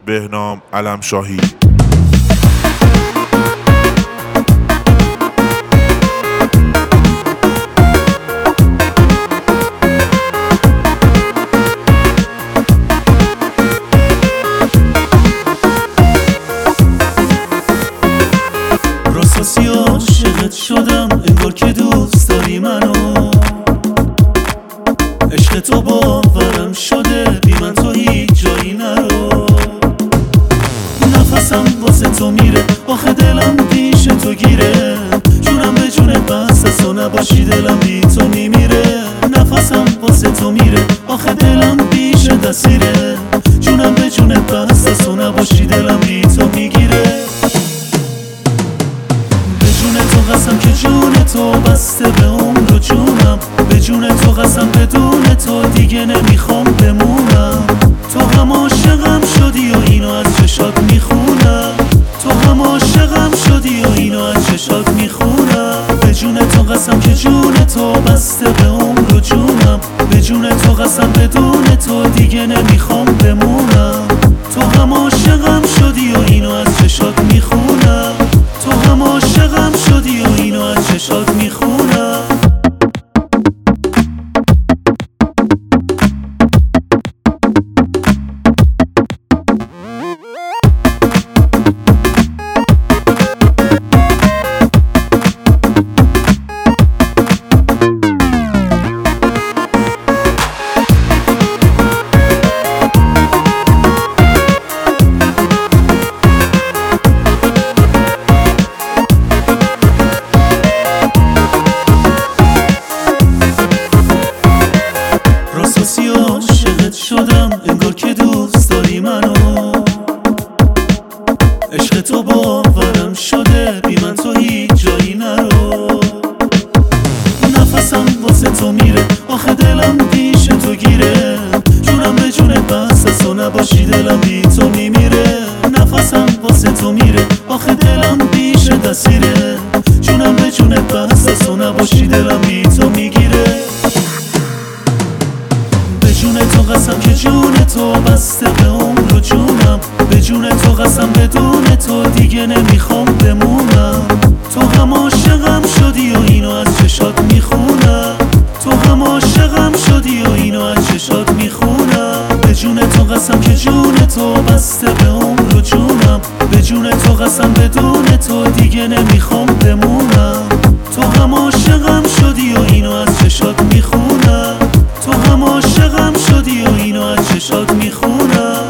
بهنام علمشاهی. راستی عاشقت شدم، انگار که دوست داری منو. عشق تو باورم شده، بی من تو هیچ جایی نرو. نفسم واسه تو میره، آخه دلم پیش تو گیره. جونم به جونت بسته، تو نباشی دلم بی تو میمیره. نفسم واسه تو میره، آخه دلم پیش دستیره. جونم به جونت بسته، تو نباشی دلم بی تو میگیره. تو قسم که جون تو بسته به عمر و جونم. به جون تو قسم بدون تو دیگه نمیخوام بمونم. تو هم عاشقم شدی و اینو از چشات میخونم. تو هم عاشقم شدی و اینو از چشات میخونم. به جون تو قسم که جون تو بسته به عمر و جونم. به جون تو قسم بدون تو دیگه نمیخوام بمونم. تو هم عاشقم شدی و اینو از چشات میخونم. تو هم عاشقم شدی و اینو از چشات میخونم. راستی عاشقت شدم، انگار که دوست داری منو. عشق تو باورم شده، بی من تو هیچ جایی نرو. نفسم واسه تو میره، آخه دلم پیش تو گیره. جونم به جونت بسته، تو نباشی دلم بی تو میمیره. نفسم واسه تو میره، آخه دلم پیش دستیره. جونم به جونت بسته، تو نباشی دلم بی تو میگیره. به جون تو قسم که جون تو بسته به عمر و جونم. به جون تو قسم بدون تو دیگه نمیخوام بمونم. تو هم عاشقم شدی و اینو از چشات میخونم. تو هم عاشقم شدی و اینو از چشات میخونم. به جون تو قسم که جون تو بسته به عمر و جونم. به جون تو قسم بدون تو دیگه نمیخوام بمونم. تو هم عاشقم شدی و اینو از چشات میخونم. تو هم عاشقم شدی و اینو از چشات میخونم.